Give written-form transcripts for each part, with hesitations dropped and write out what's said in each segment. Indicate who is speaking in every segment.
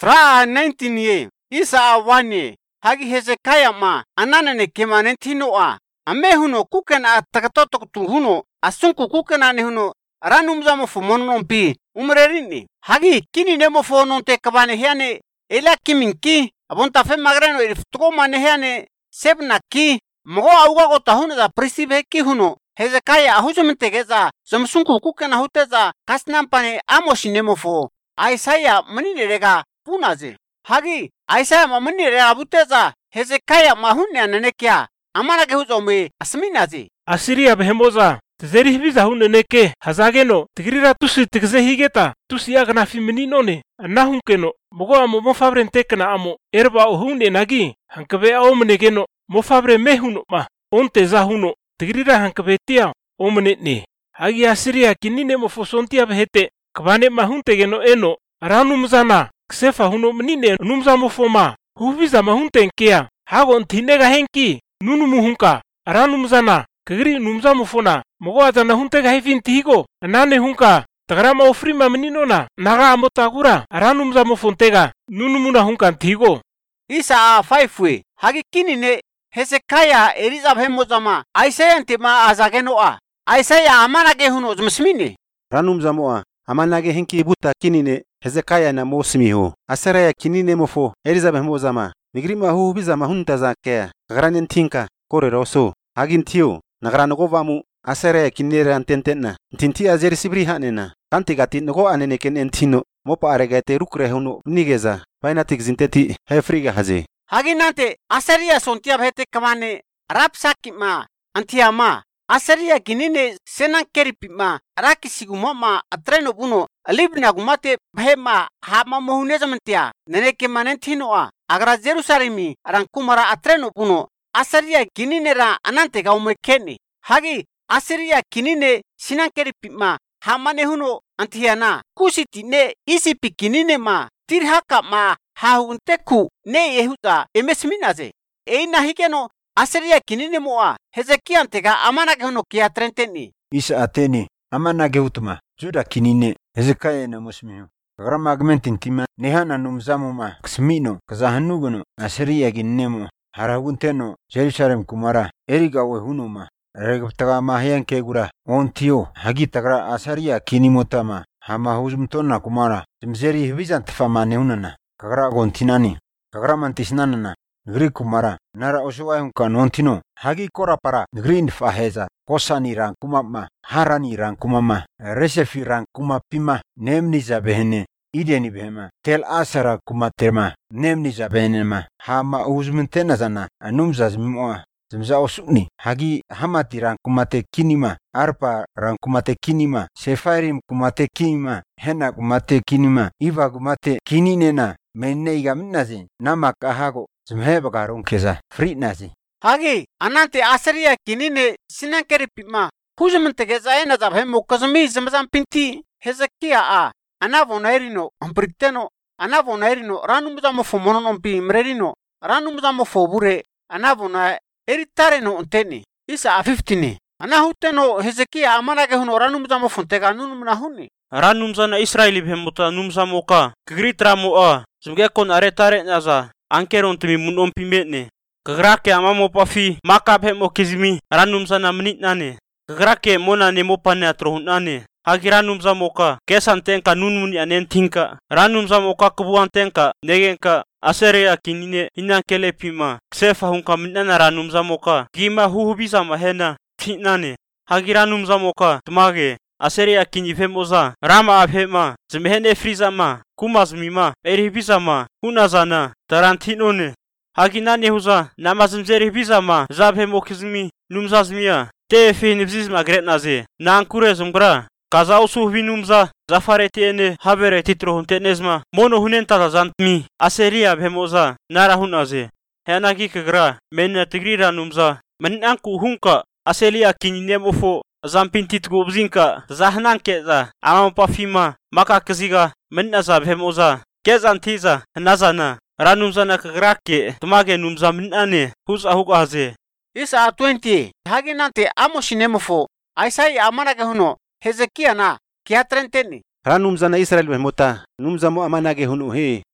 Speaker 1: Tra 19 ye. Isa awani. Hagi Hezekiah ma. Ananane kemanentino a. Ame huno kukena takatoto huno. Asunku kukena ne huno. Ranumzamo fumonompi. Umrerini. Hagi kini nemo fononte kabane hiane. Ela kiminki. Abonta fe magrano iftuko manehiane. Sebna ki. Mogo auga ko tahuna da prisibe ki huno. Hezekiah ahujumentegeza. Zamsunku kukena huteza. Kasnampane amoshinemofo. Isaiah maninirega punaze. Hagi Isaiah maninirega buteza. Hezekiah mahunne anenekia. Amanage huzome asminaze.
Speaker 2: Asiria behemoza. Tzeri hibiza huneneke. Hazageno. Tigrira tusi tigze higeta. Tusi agna fimininone. Nahunkeno. Mogo amo mofabre ntekena amo. Erba ohunne nagi. Hankabe aomenegeno. Mofabre mehuno ma. Onte za huno. Tigrira hankabe tia. Omenetne. Hagi Asiria kinine mofosontia behete. Kabane mahuntegeno eno. Ranumzana. Ksefa huno menine numzamofoma. Hubiza mahuntenkea. Hago ntinega henki. Nunumuhunka. Ranumzana. Kagri numzamofona. Mogo atana huntega hefintihigo. Nane hunka. Tagrama ofrima meninona. Naga amotagura. Ranumzamofontega. Nunumuna hunka ntihigo.
Speaker 1: Isa faifwe. Hagi kinine Hezekiah Elizabeth mozama. Isaiah ntima azageno. Isaiah amanage huno zmsmine.
Speaker 3: Ranumzamoa. Amanage henki buta kinine Hezekiah na mosmiho. Asaraya kinine mofo Elizabeth mozama. Migrima hu biza mahunta zakea. Granen tinka kore roso. Hagin tio. Nagranogovamu. Asaraya kinere antentenna. Tinti azeri sibri hanena. Kantigati nogo aneneken entino. Mopa aregate rukre huno nigeza. Painatik zinteti hefriga haze.
Speaker 1: Haginante Asaria sontia bhete kamane. Rapsakima. Antiama. Asaria ginine senankeripima. Rakisigumoma atreno buno. Libna gumate bhema hama mohuneza mentia. Neneke manentinoa. Agra Jerusalemi rankumara atreno buno. Asaria ginine ra anante gaumekeni. Hagi Asaria kinine sinankeripima. Hamane huno antiana. Kusiti ne isi pikinine ma. Tirhaka ma. Hahunteku ne yehuda emesminaze. Eina hikeno Asaria kinine moa. Hezekiah antega amanage huno kia trenteni.
Speaker 4: Isa ateni amanage utma. Juda kinine Hezekiah na musmiho. Grama agmentin tima nehana numzamuma ksmino kazahanugono Asaria ginnemo haragunteno Jerusalem kumara eriga we hunuma regtaga mahyan kegura ontio hagi tagra Asaria kinimotama hama huzumtona kumara zimzeri hibizan tfamane hunana kagra gontinani kagra mantisnanana gri kumara nara oswayun kanontino hagi kora para green faheza kosani ran kumama harani ran kumama resefi ran kumapima nemni zabehne ideni behema tel asara kumatema nemni zabenema hama uzmentena zana anumza zmoa zimza osuni hagi hamati ran kumate kinima arpa ran kumate kinima sefarim kumate kinima hena kumate kinima iva kumate kininena menneiga minnazi namak ahago zmheba garun keza frinazi
Speaker 1: Hagi anante Asaria kinine sinankeripima. Hujumentegeza ena zabhemo kazmi zamzam pinti. Hezekiah anavonairino ambriteno anavonairino ranumzamo fomonompi mrerino ranumzamo fobure anavona eritareno unteni isa 15 anahuteno Hezekiah amanage huno ranumzamo fontega nunumna huni
Speaker 5: ranumzana Israeli bhemuta numzamoka kgritramoa zugekon aretare naza ankeron tumi munompi metne kagrake amamo pafi maka bhemo kizmi ranumzana mnitnane kagrake monane mopane atrohunane Hagiranum moka kesantenka nunmuni anentinka ranum moka kubuantenka negenka Asaria kinine inankele pima ksefa hunka minana ranum moka gima huhubisa mahena tinane Hagiranum moka tmage Asaria kinifemoza rama abhema zmehene frizama kumazmima eribisama hunazana tarantinone Haginane huza namazmzeribisama zabhemokizmi numzazmia tefi nibzizma gretnaze nankure zumgra Kazao suhvinumza zafareti ene habereti trohuntenezma mono hunenta zantmi Asaria bhemoza nara hunaze henagi kagra mena tigrira numza menanku hunka Asaria kininemofo zampintit gobzinka zahnanke za amapafima maka kaziga menaza bhemoza kezantiza nazana ranumzana kagrake tmage numza menane huza hugaze
Speaker 1: Isa 20 haginante amoshinemofo Isaiah amanage huno Hezekiah na kia trenteni.
Speaker 3: Ranumzana Israel behmota numzamo amanage huno he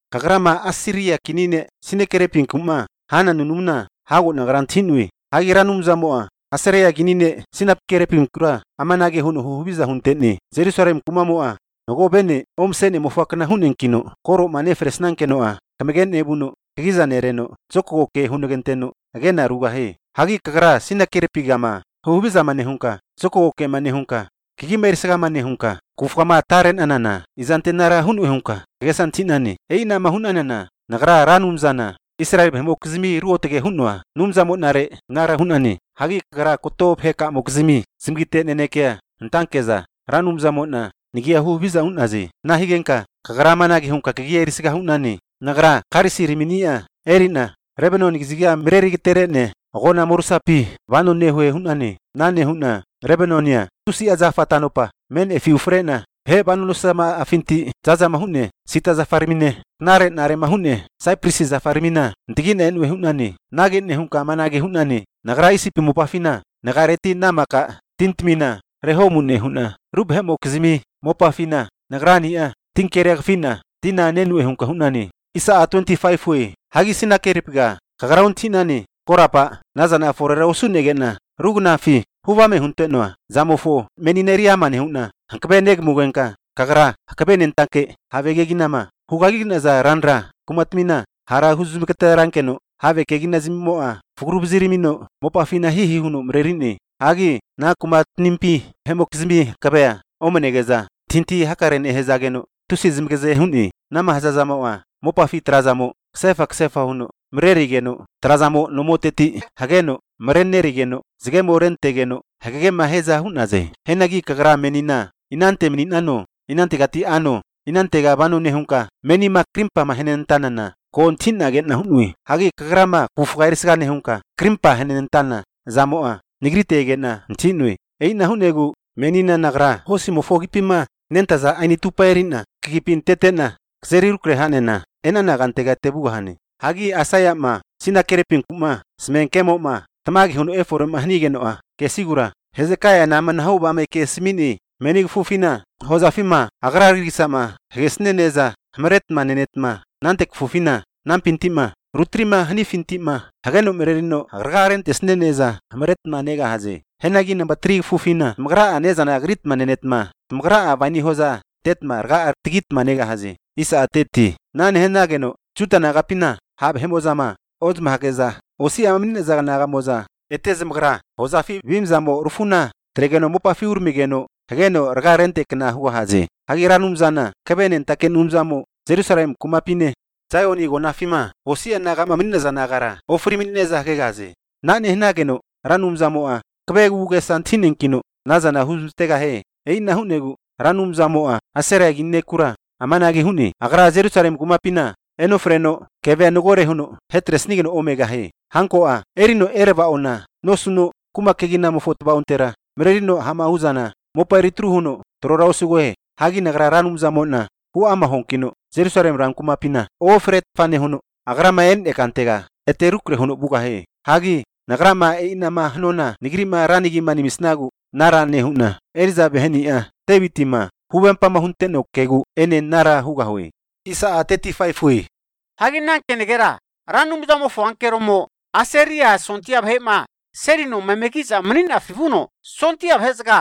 Speaker 3: kagrama Asiria kinine sinekerepin kuma hana nunumna hago nagaran tinui hagi ranum zamoa Asiria kinine sinap kerepin kura amanage hunu hubiza huntene Jerusalem kuma moa nogo bene omsene mofakna hunen kino koro mane fresnan kenoa kamegen ebuno kigiza nereno zoko ke hunugenteno agena rugahe hagi kagra sinakerepigama hubiza mane hunka zoko ke mane hunka kigimerisga mane hunka kufama taren anana izantenara hunu hunka gesan tinane eina mahun anana nagra ranum zana Israel mokzimi ruotege hunwa numzamo nare nara hunane hagi kagra kotop heka mokzimi simgite nenekea ntankeza ranum zamo na nigia hubiza unaze nahigenka kagra managi hunka kigiyerisga hunane nagra karisi riminia erina rebeno nigizigia mireri terene gona mursapi vano nehwe hunane nane huna rebenonia tusi azafatanopa men efiufrena he banu sama afinti zaza mahune sita zafarimine nare mahune Cyprus zafarimina ndigine enwe hunane nage ne hunka manage hunane nagra isi pimupafina nagareti namaka tintmina rehomune huna rubhe mokzimi mopafina nagrania tinkerefina tina nenwe hunka hunane isa 25 we hagi sinakeripga kagrauntinane korapa nazana forera usunegena rugnafi huvame huntenoa zamofo menineria mane huna hankabeneg mugenka kagra hakabenen tanke havegeginama hugagina za ranra kumatmina hara huzumketarankeno havekegina zimmoa fugrubzirimino mopafina hihi huno mrerine hagi na kumatnimpi hemokzimi kabea omenegeza tinti hakaren ehezageno tusizimgeze huni nama hazazamawa mopafi trazamo ksefa huno mrerigeno trazamo nomoteti hageno mrennerigeno zigemo rentegeno hagege maheza hunaze henagi kagra menina inante meninano inante gati ano inante gabano nehunka menima krimpa mahenentanana kontina getna hunui hagi kagrama kufgairisga nehunka krimpa henentana zamoa nigrite getna ntinui eina hunegu menina nagra hosimo fogipima nentaza aini tupairina kikipin tetena kserirukre hanena enana gantega tebuhane hagi asaya ma sinakerepin kuma smenkemo ma tamagi hunu eforum ahnigenoa kesigura Hezekiah na manhauba me kesmini menig fufina hozafima agrarigisama hegesneneza hamretma nenetma nantek fufina nampintima rutrima hanifintima hageno mererino agraren tesneneza hamretma nega haze henagi number 3 fufina magra aneza na agritma nenetma magra avani hoza tetma arga artigit manega haze isa ateti nan henageno chutana gapina hab hemozama ozma hageza osi amine zagana moza etezmgra hozafi bimzamo rufuna tregeno mopafi urmigeno hageno ragarente kana huwa haze hagiranum zana kabenen taken zamo Jerusalem kumapine zayoni gonafima osi anaga mamine zanagara ofrimine zagegaze nane hinageno ranum zamoa kabegu santinen kino nazana huztega he eina hunegu ranum zamoa asera ginne kura amanage hune agra Jerusalem kumapina eno freno keve nogore huno hetresnigeno omega he hanko erino ereba ona nosuno kuma kegina mo fotba untera mererino hama huzana mo paritru huno tororausugo hagi nagra ranum zamona hu ama honkino Jerusalem ran kuma pina o fret fane huno agra maen ekantega eterukre huno buga he hagi nagra ma ina ma hnona nigrima ranigi mani misnagu nara ne huna eriza beheni tebitima huwempa mahunteno kegu ene nara huga hoe isa 35 we
Speaker 1: hagi nankenegera ranum zamo foankeromo Aseria sontia bhema serino memekiza menina fivuno sontia bhezga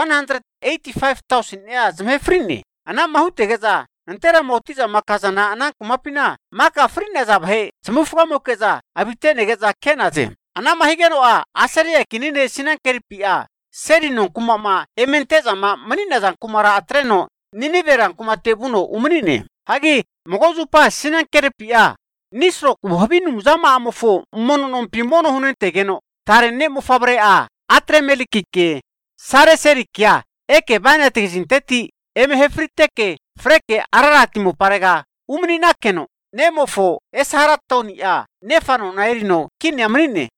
Speaker 1: 185,000 ya zmefrini ana mahutegeza ntera motiza makazana ana kumapina maka frine za bhe zmufuga mokeza abitenegeza kenaze ana mahigeno Aseria kinine sinankeripia serino kumama ementeza ma menina za kumara atreno niniveran kumatebuno umnine hagi mogozupa sinankeripia nisro kubhabinu zama amofo mononon pimono hunentegeno tarenne mufabre atre melikike sare serikia eke banate zinteti emhefriteke freke ararati mu parega umni nakeno nemofo esharatoni nefano nairino kinyamrine